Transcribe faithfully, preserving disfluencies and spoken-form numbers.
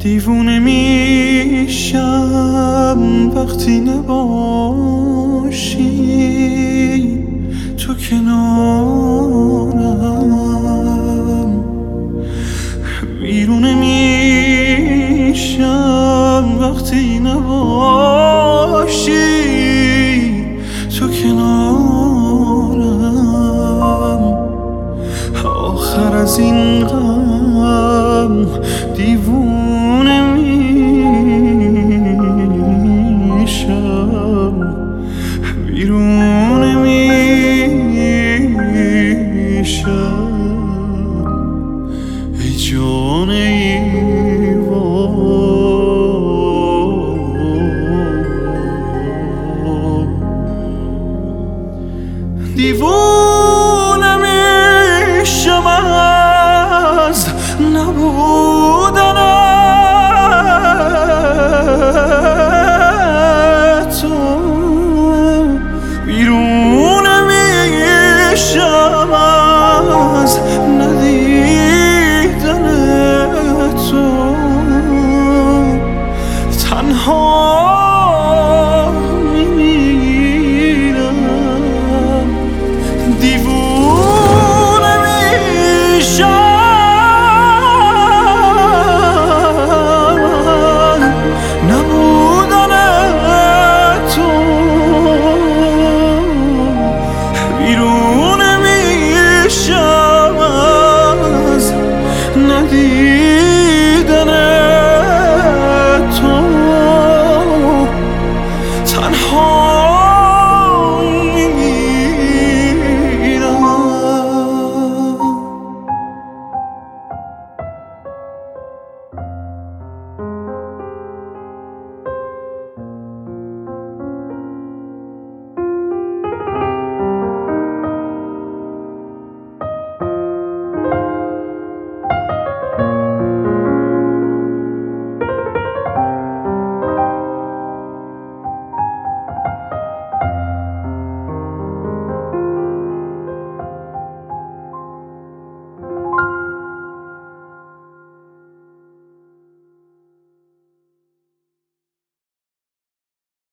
دیوونه میشم وقتی نباشی تو کنارم، بیرونه میشم وقتی نباشی تو کنارم. آخر از این غم دیوونه میشم، بیرونه میشم. ای جان ایوان، دیوونه میشم از نبودن تو، بیرونه میشم از ندیدن تو. تنها